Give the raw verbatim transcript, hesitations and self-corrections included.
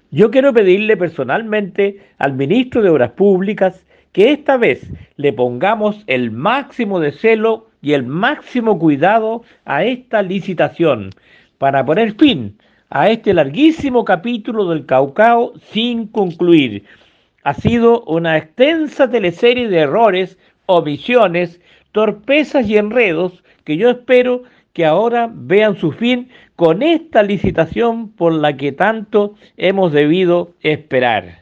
Yo quiero pedirle personalmente al ministro de Obras Públicas que esta vez le pongamos el máximo de celo y el máximo cuidado a esta licitación para poner fin a este larguísimo capítulo del Caucao sin concluir. Ha sido una extensa teleserie de errores, omisiones, torpezas y enredos que yo espero que ahora vean su fin con esta licitación por la que tanto hemos debido esperar.